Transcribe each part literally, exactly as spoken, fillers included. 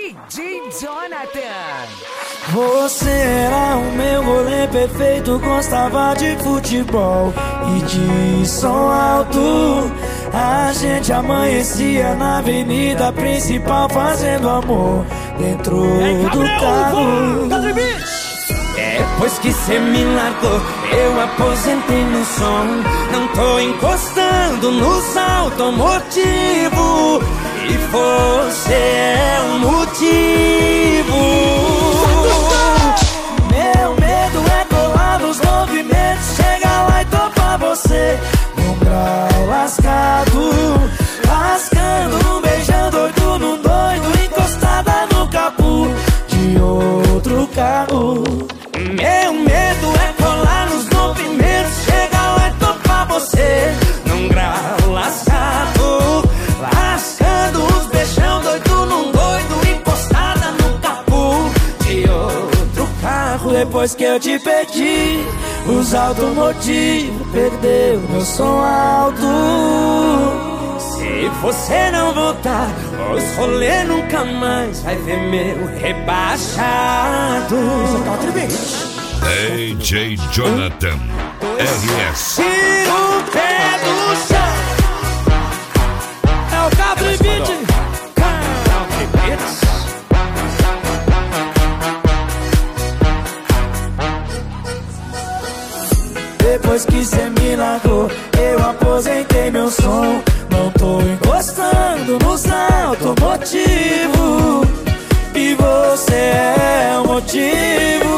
D J Jonathan. Você era o meu goleiro perfeito, gostava de futebol e de som alto. A gente amanhecia na avenida principal fazendo amor dentro do carro. Depois que cê me largou, eu aposentei no som. Não tô encostando nos automotivos, e você é o motivo. Meu medo é colar nos movimentos, chegar lá e topar você num grau lascado, lascando, um beijão doido num doido, encostada no capô de outro carro. Meu medo é colar nos movimentos, chegar lá e topar você num grau lascado, lascando, uns beijão doido num doido, encostada no capô de outro carro. Depois que eu te perdi, os automotivos perdeu meu som alto. Se você não voltar, os rolê nunca mais vai ver meu rebaixado. D J Jonathan R S. Tira o pé do chão. É o Country Beat. Country Beats. Depois que cê me largou, eu aposentei meu som. Não tô encostando nos automotivos, e você é o motivo.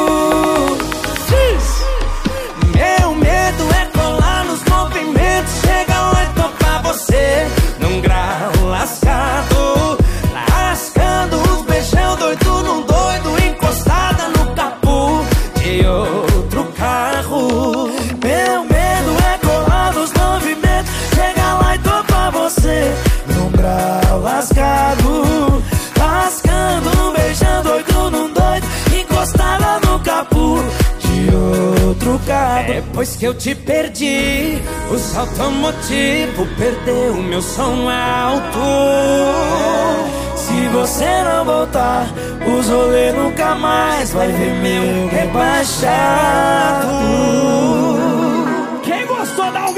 Meu medo é colar nos movimentos, chegar lá e topar você num grau lascado, lascando, uns beijão doido num doido, encostada no capô de outro carro. Meu medo é colar nos movimentos, chegar lá e topar você num grau lascado, lascando, um beijão doido num doido, encostada no capô de outro carro. Depois que eu te perdi, os automotivos perdeu o meu som alto. Se você não voltar, os rolê nunca mais vai ver meu rebaixado. Quem gostou da